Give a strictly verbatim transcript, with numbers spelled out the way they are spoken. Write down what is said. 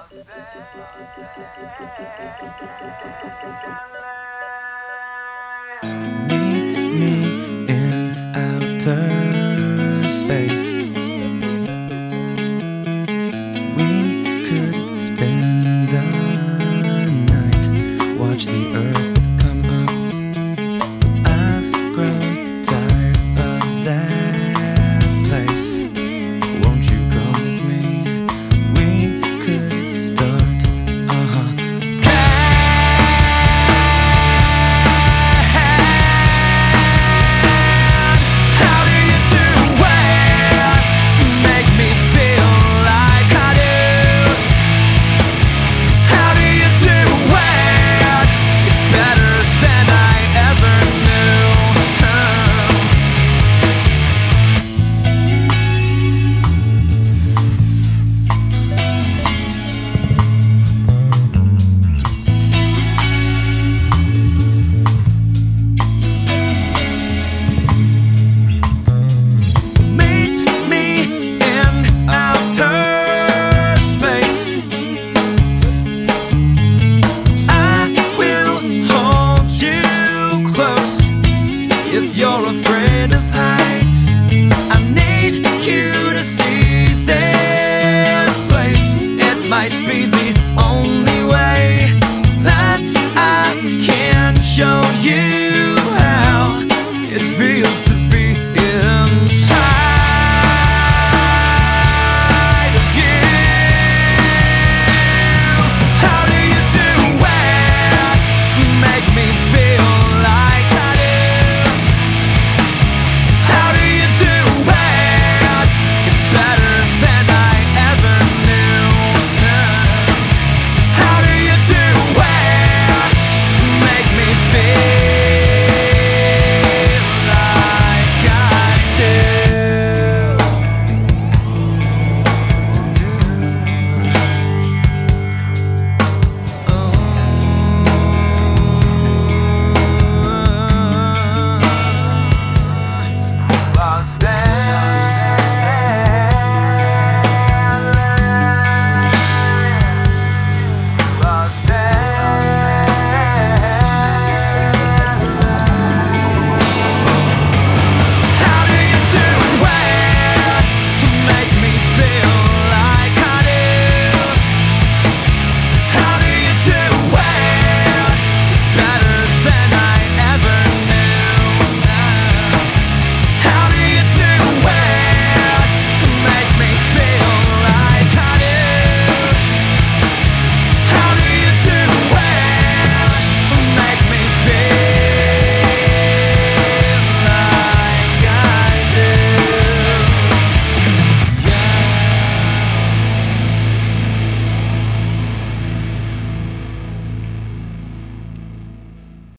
Meet me in outer space. We could spend the night, watch the earth come up. I've grown tired of that place. Won't you come with me? We could start uh-huh if you're afraid of heights. I need you to see this place. It might be the only way that I can show you.